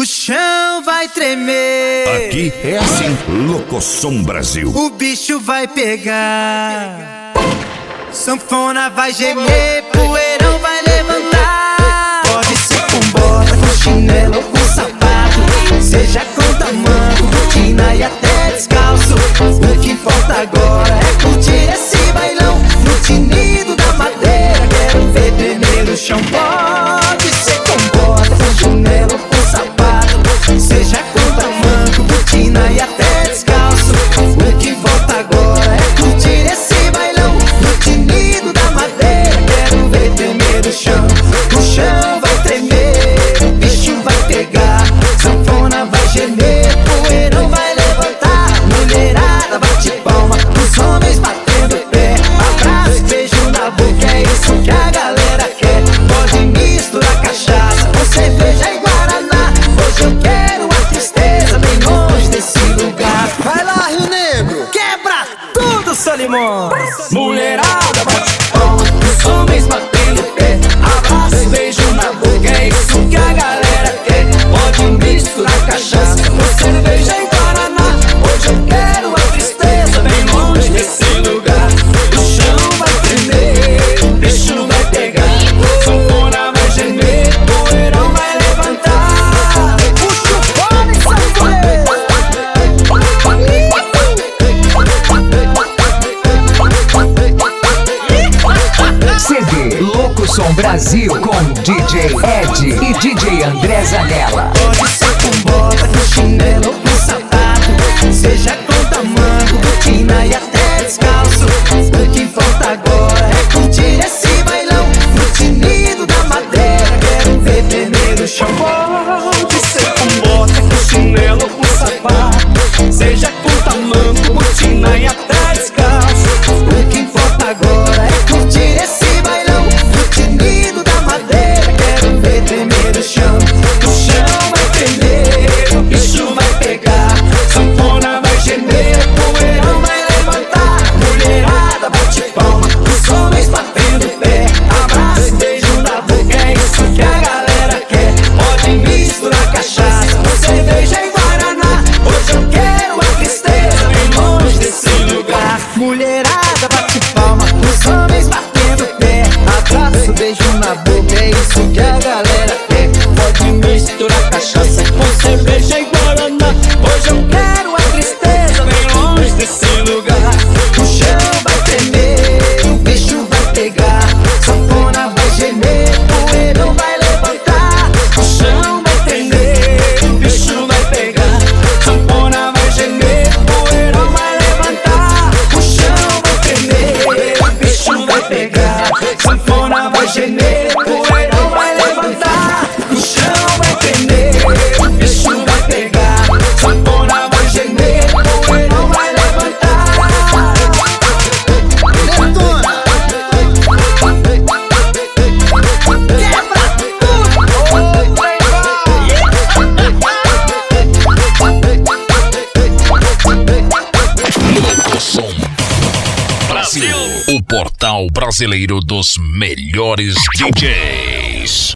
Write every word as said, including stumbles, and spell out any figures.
O chão vai tremer. Aqui é assim, Locosom Brasil. O bicho vai pegar. Sanfona vai gemer, poeirão vai levantar. Pode ser com bota, com chinelo ou com sapato, seja com tamanho, botina e até descalço. O que importa agora é curtir esse bailão no tinido da madeira. Quero ver tremer o chão. Pode ser com bota, com chinelo ou com sapato, seja com tamanho, botina e até descalço. O que importa agora é curtir esse bailão no tinido da madeira. Quero ver tremer o chão. O chão vai tremer, o bicho vai pegar. Sanfona vai gemer, poeirão vai levantar. Mulherada bate palma, os homens batendo pé. Abraço, beijo na boca, é isso que a galera quer. Pode misturar cachaça com cerveja e guaraná. Hoje eu quero a tristeza bem longe desse lugar. Vai lá, Rio Negro, quebra tudo, Solimões. Mulherada bate palma, os homens batendo pé. Abraço, beijo na boca, é isso que a galera quer. Pode misturar cachaça com cerveja e guaraná. Hoje eu quero a tristeza bem longe desse lugar. O chão vai tremer, o bicho vai pegar. Sanfona vai gemer, poeirão vai levantar. Puxa o fone, sanfoneiro. C D Locosom Brasil com D J Ed e D J André Zanella. Pode ser com bota, com chinelo ou com sapato, seja com tamanho, botina e até descalço. O que importa agora é curtir esse bailão no tinido da madeira. Quero ver tremer o chão. Pode ser com bota, com chinelo ou com sapato, seja com tamanho, botina e até descalço. O que importa agora é curtir esse bailão no tinido da madeira. Quero ver tremer o chão. O chão vai tremer, o bicho vai pegar. Sanfona vai gemer, poeirão vai levantar. Mulherada bate palma, os homens batendo pé. Abraço, beijo na boca, é isso que a galera quer. Pode misturar cachaça com cerveja e guaraná. Hoje eu quero a tristeza bem longe desse lugar. Mulherada bate palma, os homens batendo pé. Abraço, beijo na boca, é isso que a galera quer. Pode misturar cachaça com cerveja e guaraná. Hoje eu quero a tristeza bem longe desse lugar. O chão vai tremer, o bicho vai pegar. Sanfona vai gemer, poeirão vai levantar. O chão vai tremer, o bicho vai pegar. Sanfona vai gemer, poeirão vai levantar. O chão vai tremer, o bicho vai pegar. Sanfona vai gemer, poeirão vai levantar. O chão vai tremer, o bicho vai pegar. Sanfona vai gemer, poeirão vai levantar. Detona! Quebra Locosom Brasil, o portal brasileiro dos melhores D Js.